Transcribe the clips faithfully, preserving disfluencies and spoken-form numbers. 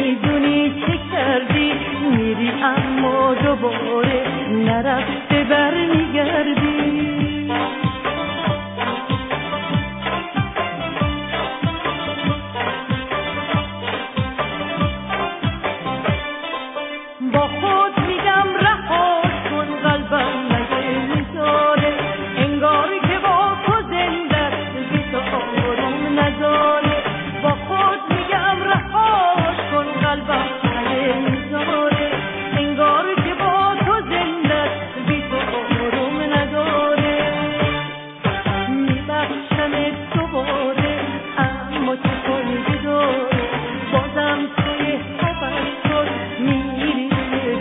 نمیدونی چه کردی، میری اما دوباره نرفته برمیگردی. با خود میگم رهاش کن، قلبم مگه میذاره، انگار که با تو زنده بی تو آروم نداره. با خود میگم رهاش کن، قلبم مگه میذاره، انگار که با تو زنده بی تو آروم نداره. میبخشم دوباره اما تو کن بداره، بازم توی خبر کن میری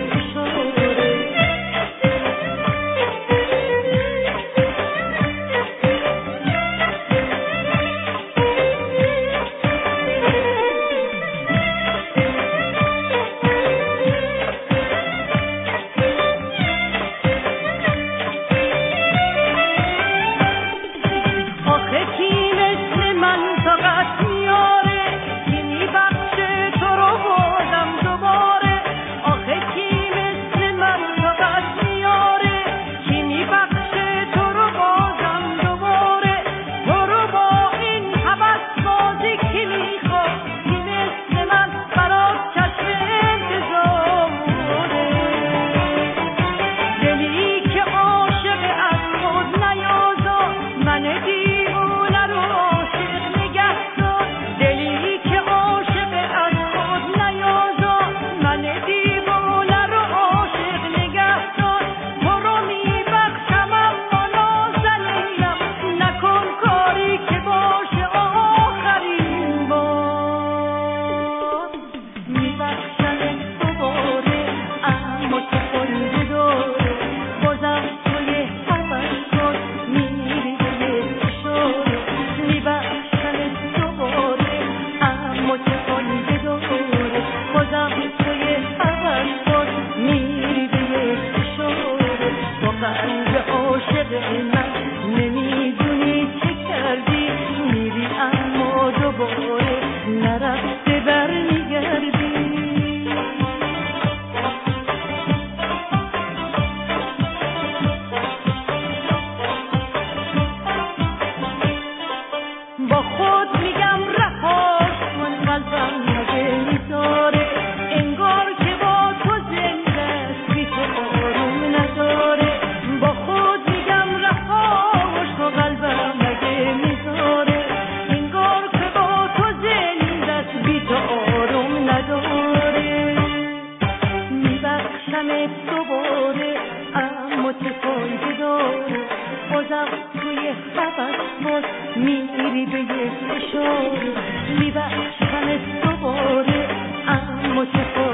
میری به یک اشاره، میبخشم دوباره اما چه